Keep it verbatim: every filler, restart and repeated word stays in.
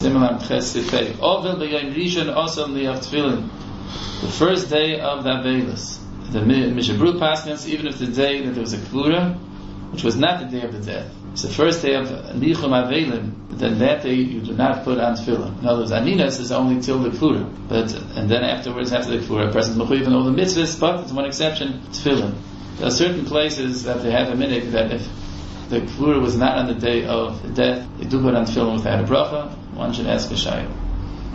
Similar Ches Sifei. Ovil b'yom rishon osam liach tefillin. The first day of the Avelis. The Mishabru Paskins, even if the day that there was a Klura, which was not the day of the death, it's the first day of Nichum Avelim, then that day you do not put on tefillin. In other words, Aninas is only till the Klura. But, and then afterwards, after the Klura, a person is mechuyev in all the mitzvahs, but there's one exception, tefillin. There are certain places that they have a minhag that if the Klura was not on the day of the death, they do put on tefillin without a bracha. One should ask a shayla.